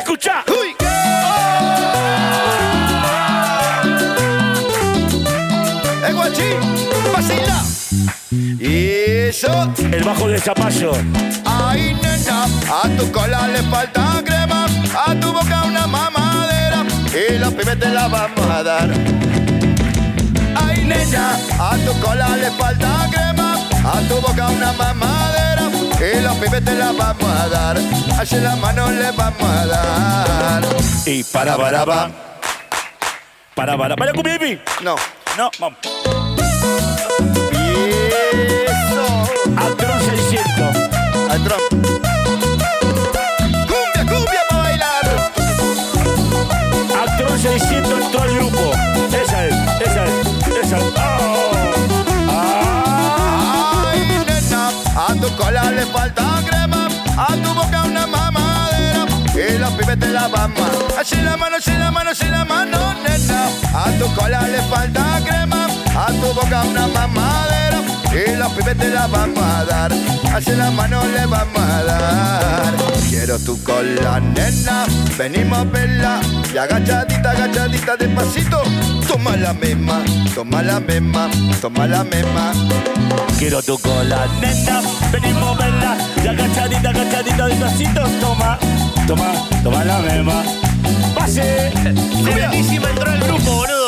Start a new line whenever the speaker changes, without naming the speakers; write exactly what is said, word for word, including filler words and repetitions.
Escuchá.
Uy. El guachín, vacila. Y eso.
El bajo de Zapallo.
Ay, nena, a tu cola le falta crema, a tu boca una mamadera y los pibes te la vamos a dar. Ay, nena, a tu cola le falta crema, a tu boca una mamadera y los pibes te la vamos a dar. Así la mano le vamos a dar.
Y para, para, para. Para, para, para, cumbia hippie.
No.
No, vamos.
Y eso.
Actron seiscientos.
Al drum. Cumbia, cumbia para bailar.
Actron seiscientos entró al grupo. Esa es, esa es, esa es. Oh. Ah.
Ay, nena, a tu cola le falta crema, a tu boca una mamadera y los pibes te la vamos a. Así la mano, así la mano, así la mano, nena. A tu cola le falta crema, a tu boca una mamadera y los pibes te la vamos a dar. Así la mano le vamos a dar. Quiero tu cola, nena, venimos a verla. Y agachadita, agachadita, despacito. Toma la misma, toma la misma, toma la misma.
Quiero tu cola, nena, venimos a verla. Y agachadita, agachadita, despacito. Toma, toma, toma la misma. Pase.
Serenísima entró al grupo, boludo.